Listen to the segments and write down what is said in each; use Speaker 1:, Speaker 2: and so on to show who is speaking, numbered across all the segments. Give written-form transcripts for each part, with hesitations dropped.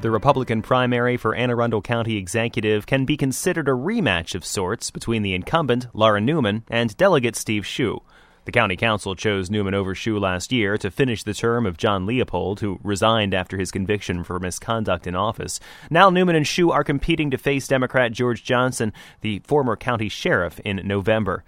Speaker 1: The Republican primary for Anne Arundel County Executive can be considered a rematch of sorts between the incumbent, Laura Newman, and Delegate Steve Hsu. The County Council chose Newman over Hsu last year to finish the term of John Leopold, who resigned after his conviction for misconduct in office. Now Newman and Hsu are competing to face Democrat George Johnson, the former county sheriff, in November.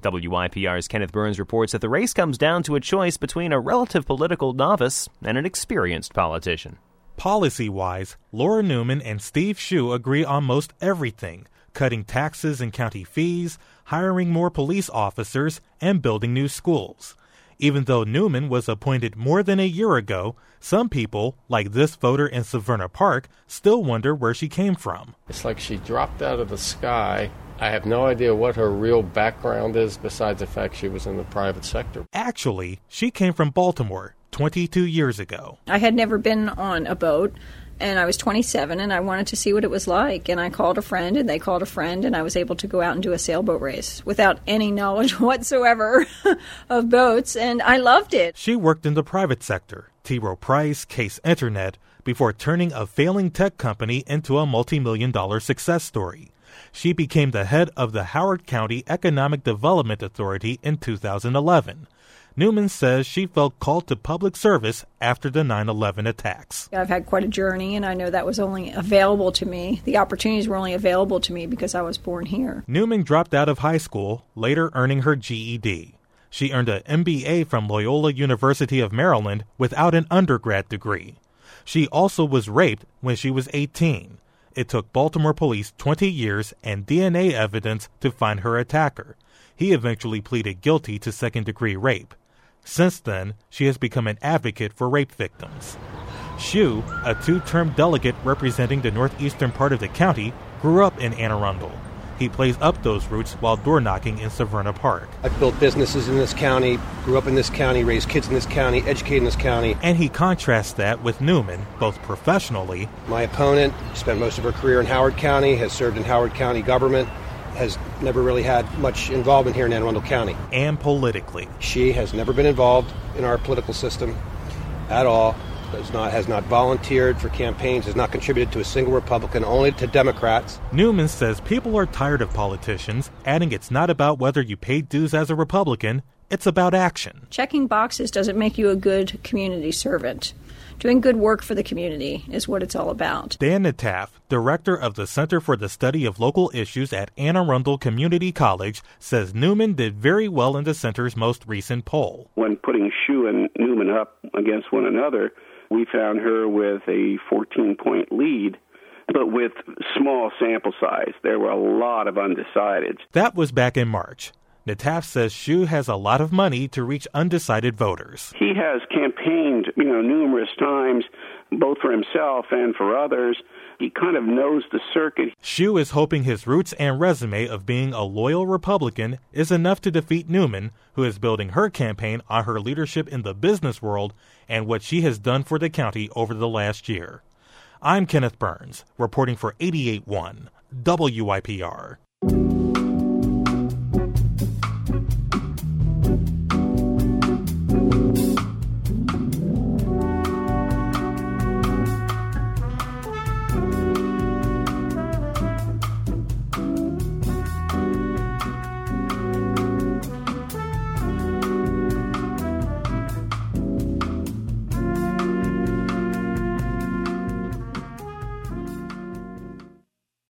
Speaker 1: WYPR's Kenneth Burns reports that the race comes down to a choice between a relative political novice and an experienced politician.
Speaker 2: Policy-wise, Laura Newman and Steve Hsu agree on most everything: cutting taxes and county fees, hiring more police officers, and building new schools. Even though Newman was appointed more than a year ago, some people, like this voter in Severna Park, still wonder where she came from.
Speaker 3: It's like she dropped out of the sky. I have no idea what her real background is besides the fact she was in the private sector.
Speaker 2: Actually, she came from Baltimore 22 years ago.
Speaker 4: I had never been on a boat, and I was 27, and I wanted to see what it was like. And I called a friend, and they called a friend, and I was able to go out and do a sailboat race without any knowledge whatsoever of boats, and I loved it.
Speaker 2: She worked in the private sector, T. Rowe Price, Case Internet, before turning a failing tech company into a multi-million-dollar success story. She became the head of the Howard County Economic Development Authority in 2011. Newman says she felt called to public service after the 9/11 attacks.
Speaker 4: I've had quite a journey, and I know that was only available to me. The opportunities were only available to me because I was born here.
Speaker 2: Newman dropped out of high school, later earning her GED. She earned an MBA from Loyola University of Maryland without an undergrad degree. She also was raped when she was 18. It took Baltimore police 20 years and DNA evidence to find her attacker. He eventually pleaded guilty to second-degree rape. Since then, she has become an advocate for rape victims. Hsu, a two-term delegate representing the northeastern part of the county, grew up in Anne Arundel. He plays up those roots while door-knocking in Severna Park.
Speaker 5: I've built businesses in this county, grew up in this county, raised kids in this county, educated in this county.
Speaker 2: And he contrasts that with Newman, both professionally.
Speaker 5: My opponent spent most of her career in Howard County, has served in Howard County government, has never really had much involvement here in Anne Arundel County.
Speaker 2: And politically.
Speaker 5: She has never been involved in our political system at all, has not volunteered for campaigns, has not contributed to a single Republican, only to Democrats.
Speaker 2: Newman says people are tired of politicians, adding it's not about whether you pay dues as a Republican, it's about action.
Speaker 4: Checking boxes doesn't make you a good community servant. Doing good work for the community is what it's all about.
Speaker 2: Dan Nataf, director of the Center for the Study of Local Issues at Anne Arundel Community College, says Newman did very well in the center's most recent poll.
Speaker 6: When putting Hsu and Newman up against one another, we found her with a 14-point lead, but with small sample size. There were a lot of undecideds.
Speaker 2: That was back in March. Nataf says Hsu has a lot of money to reach undecided voters.
Speaker 6: He has campaigned, numerous times, both for himself and for others. He kind of knows the circuit.
Speaker 2: Hsu is hoping his roots and resume of being a loyal Republican is enough to defeat Newman, who is building her campaign on her leadership in the business world and what she has done for the county over the last year. I'm Kenneth Burns, reporting for 88.1 WYPR.